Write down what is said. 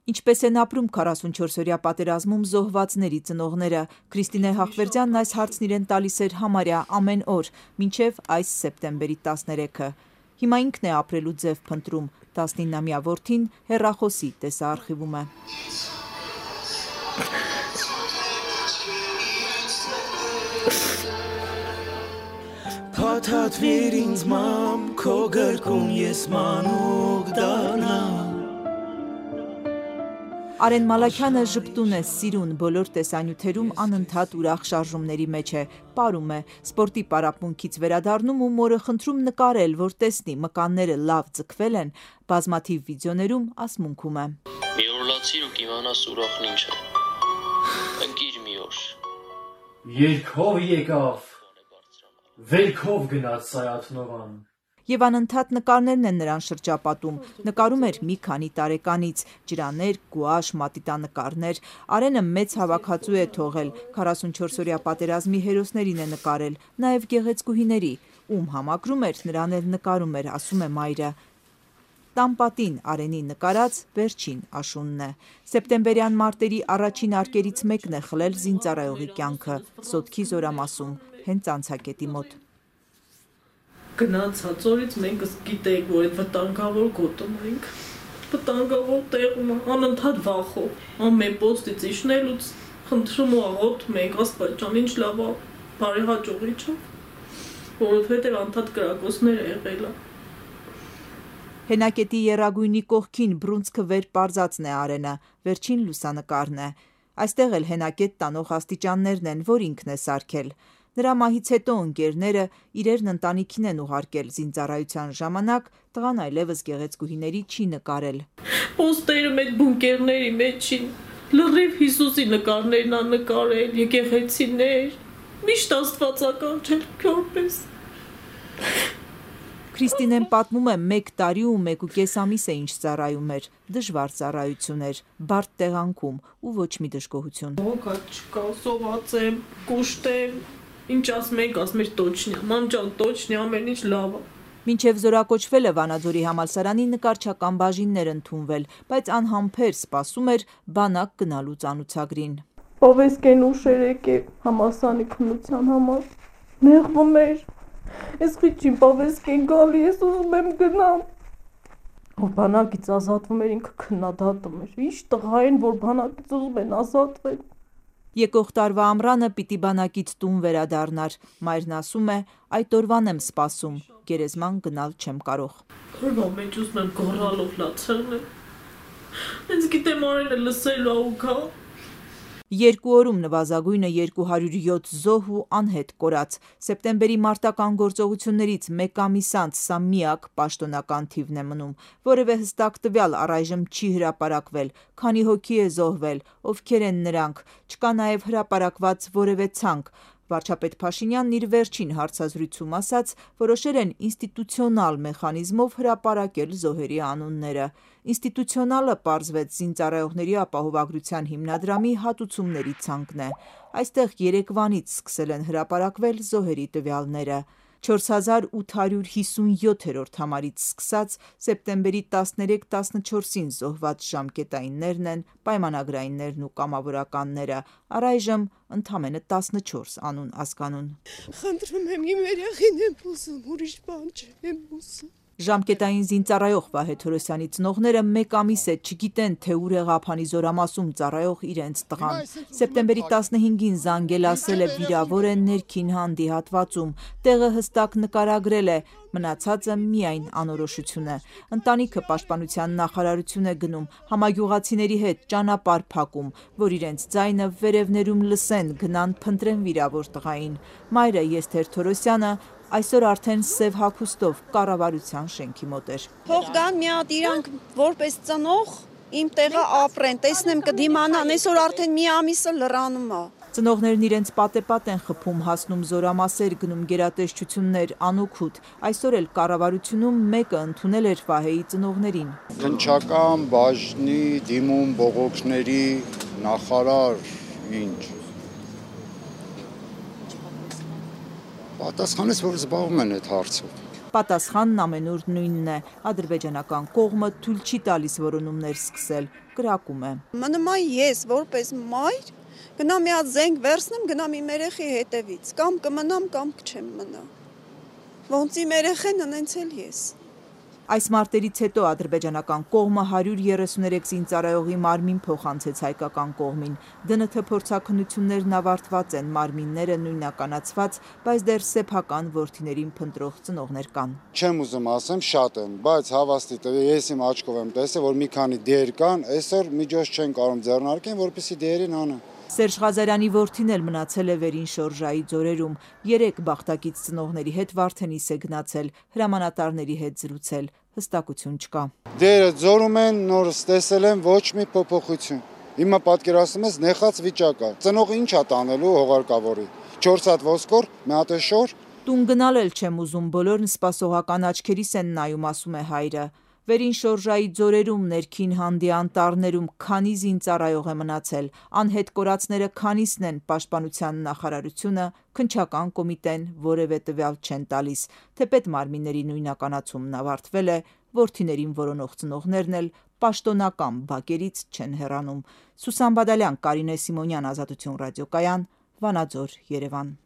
Ինչպես են ապրում 44-օրյա պատերազմում զոհվածների ծնողները, Քրիստինե Հախվերդյանն այս հարցն իրեն տալիս էր համարյա ամեն օր, մինչև այս սեպտեմբերի 13-ը։ Հիմա ինքն է ապրելու ձև փնտրում, 19-ամյա որդին հեռախոսի տեսաարխիվում է։ Փաթաթվիր ինձ մամ, քո գրկում ես մանուկ դառնամ։ Արեն Մալաքյանը ժպտուն է, սիրուն, բոլոր տեսանյութերում անընդհատ ուրախ շարժումների մեջ է, պարում է, սպորտի պարապմունքից վերադառնում ու մորը խնդրում նկարել, որ տեսնի մկանները լավ ձգվել են, բազմաթիվ վիդեոներում ասմունքում է։ Մի օր լացիր ու կիմանաս ուրախն ինչ է։ Ընկիր մի օր։ Երկով եկավ, վերքով գնաց Սայաթնովան։ Եվ անընդհատ նկարներն են նրան շրջապատում, նկարում էր մի քանի տարեկանից, ջրաներ, գուաշ, մատիտանկարներ, Արենը մեծ հավաքածու է թողել, 44-օրյա պատերազմի հերոսներին է նկարել, նաև գեղեցկուհիների, ում համակրում էր, նրան էլ նկարում էր, ասում է մայրը։ Տամպատին Արենի նկարած վերջին աշունն է։ Սեպտեմբերյան մարտերի առաջին արկերից մեկն է խլել զինծառայողի կյանքը, Սոտքի զորամասում, հենց անցակետի մոտ։ Գնացած օրից մենք գիտեինք, որ այդ վտանգավոր գոտում ենք, վտանգավոր տեղում, անընդհատ վախով, ամեն պոստից իջնելուց խնդրում ու աղոթում ենք, Աստված ջան, ինչ լավ է, բարեհաջողի չէ, որովհետև անդադ կրակոցներ եղել է։ Հենակետի եռագույնի կողքին բռունցքը վեր պարզածն է Արենը, վերջին լուսանկարն է։ Այստեղ էլ հենակետ տանող աստիճաններն են, որ ինքն է սարքել։ Նրա մահից հետո ընկերները իրերն ընտանիքին են ուղարկել զինծառայության ժամանակ, տղան այլևս գեղեցկուհիների չի նկարել։ Պոստերը մեծ բունկերների մեջին, լրիվ Հիսուսի նկարներն ա նկարել, եկեղեցիներ, միշտ աստվածականչել քորպես։ Քրիստինեն պատմում է 1 տարի ու 1.5 ամիս է ինչ ծառայում էր, դժվար ծառայություն էր, բարդ տեղանքում ու ոչ մի դժգոհություն։ Հոգա չկա, սոված եմ, կուշտ եմ, ինչ ասում ենք, ասում էր տոչնյա, մամ ջան, տոչնյա, ամեն ինչ լավ է։ Մինչև զորակոչվել է Վանաձորի համալսարանի նկարչական բաժիններ ընդունվել, բայց անհամբեր սպասում էր բանակ գնալու ծանուցագրին։ Պովեսկեն ուշեր եկե համալսարանի քննության համար, նեղվում էր, ես խիչին պովեսկեն գալի, ես ուզում եմ գնամ։ Որ բանակից ազատվում էր, ինքը քննադատում էր, ինչ տղա են, որ բանակից ուզում են ազատվել։ Եկող տարվա ամռանը պիտի բանակից տուն վերադառնար, մայրն ասում է, այդ օրվան եմ սպասում, գերեզման գնալ չեմ կարող։ Օրվա մեջ ուզում եմ գոռալով լացել, հենց գիտեմ Արենը լսելու ու գա։ 2 օրում նվազագույնը 207 զոհ ու անհետ կորած։ Սեպտեմբերի մարտական գործողություններից 1 ամիս անց սա միակ պաշտոնական թիվն է մնում, որևէ հստակ տվյալ առայժմ չի հրապարակվել, քանի հոգի է զոհվել, ովքեր են նրանք, չկա նաև հրապարակված որևէ ցանկ։ Վարչապետ Փաշինյանն իր վերջին հարցազրույցում ասաց, որոշել են ինստիտուցիոնալ մեխանիզմով հրապարակել զոհերի անունները։ Ինստիտուցիոնալը պարզվեց զինծառայողների ապահովագրության հիմնադրամի հատուցումների ցանկն է։ Այստեղ երեկվանից սկսել են հրապարակվել զոհերի տվյալները։ 4857-րդ համարից սկսած սեպտեմբերի 13-14-ին զոհված ժամկետայիններն են, պայմանագրայիններն ու կամավորականները, առայժմ ընդամենը 14 անուն ազգանուն։ Խնդրում եմ, իմ երեխին եմ ուզում, ուրիշ բան չեմ ուզում։ Ժամկետային զինծառայող Վահե Թորոսյանի ծնողները 1 ամիս է չգիտեն, թե ուր է Ղափանի զորամասում ծառայող իրենց տղան։ Սեպտեմբերի 15-ին զանգել ասել է վիրավոր է ներքին հանդի հատվածում, տեղը հստակ նկարագրել է, մնացածը միայն անորոշություն է։ Ընտանիքը պաշտպանության նախարարություն է գնում, համագյուղացիների հետ ճանապարհ փակում, որ իրենց ձայնը վերևներում լսեն, գնան փնտրեն վիրավոր տղային։ Մայրը Եսթեր Թորոսյանը այսօր արդեն սև հագուստով կառավարության շենքի մոտ էր։ Թող գան մի հատ իրանք որպես ծնող իմ տեղը ապրեն, տեսնեմ կդիմանան, այսօր արդեն մի ամիսը լրանում է։ Ծնողներն իրենց պատեպատ են խփում, հասնում զորամասեր, գնում գերատեսչություններ, անօգուտ։ Այսօր էլ կառավարությունում մեկը ընդունել էր Վահեի ծնողներին։ Քննչական բաժնի դիմում բողոքների նախարար ինչ պատասխանեց, որ զբաղվում են այդ հարցով։ Պատասխանն ամենուր նույնն է. ադրբեջանական կողմը թույլ չի տալիս որոնումներ սկսել, կրակում է։ Մնում է ես որպես մայր գնամ մի հատ զենք վերցնեմ, գնամ իմ երեխի հետևից, կամ կմնամ, կամ չեմ մնա։ Ոնց իմ երեխեն անենց էլ ես։ Այս մարտերից հետո ադրբեջանական կողմը 133 զինծառայողի մարմին փոխանցեց հայկական կողմին։ ԴՆԹ փորձաքննություններն ավարտված են, մարմինները նույնականացված, բայց դեռ սեփական որդիներին փնտրող ծնողներ կան։ Չեմ ուզում ասեմ, շատ են, բայց հավաստի տվի ես իմ աչքով եմ տեսել, որ մի քանի դեր կան, այսօր միջոց չեն կարող ձեռնարկեն, որպեսզի դերին անեն։ Սերժ Ղազարյանի որդին էլ մնացել է վերին շորժայի ձորերում, 3 բախտակից ծնողների հետ Վարդենիս է գնացել, հրամանատարների հետ զրուցել, հստակություն չկա։ Դերը ձորում են, նորս տեսել են, ոչ մի փոփոխություն։ Հիմա պատկերացնում ես նեխած վիճակա։ Ծնողը ինչ է տանելու հողարկավորի։ 4 հատ ոսկոր, մի հատ շոր։ Տուն գնալ էլ չեմ ուզում, բոլորն սպասողական աչքերիս են նայում, ասում է հայրը։ Վերին շորժայի ձորերում, ներքին հանդի անտառներում քանի զինծառայող է մնացել, անհետ կորածները քանիսն են, պաշտպանության նախարարությունը, քննչական կոմիտեն որևէ տվյալ չեն տալիս, թեպետ մարմինների նույնականացումն ավարտվել է, որդիներին որոնող ծնողներն էլ պաշտոնական բակերից չեն հեռանում։ Սուսան Բադալյան, Կարինե Սիմոնյան, Ազատություն ռադիոկայան, Վանաձոր, Երևան։